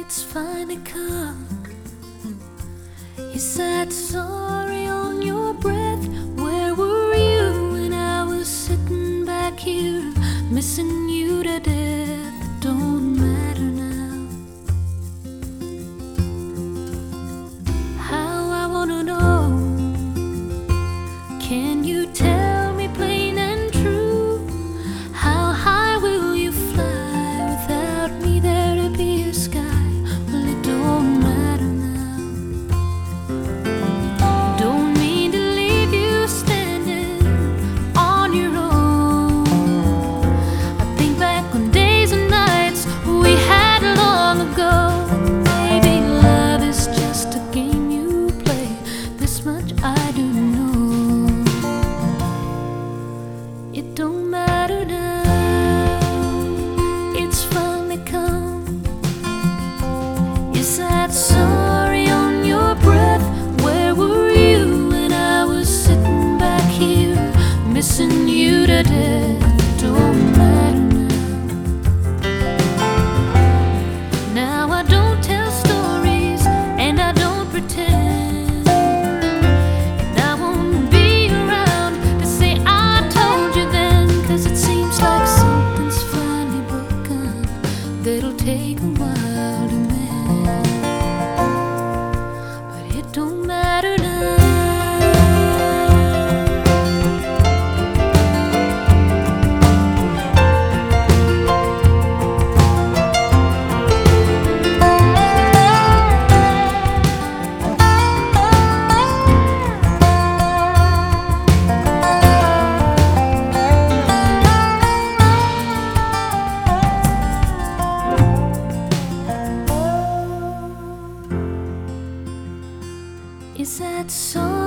it's finally come. You said sorry on your breath. Where were you when I was sitting back here, missing you to death? It don't matter now. How I wanna know, can you tell me plain and true? How high will you fly without me there to be a sky? Well, it don't matter now. Don't mean to leave you standing on your own. I think back on days and nights we had long ago. Maybe love is just a game you play. This much I do know. It don't matter now, it's finally come. You said sorry on your breath. Where were you when I was sitting back here, missing you to death? It don't matter now. Now I don't tell stories and I don't pretend, and I won't be around to say I told you then, 'cause it seems like something's finally broken that'll take a while to mend. But it don't matter now. Is that so?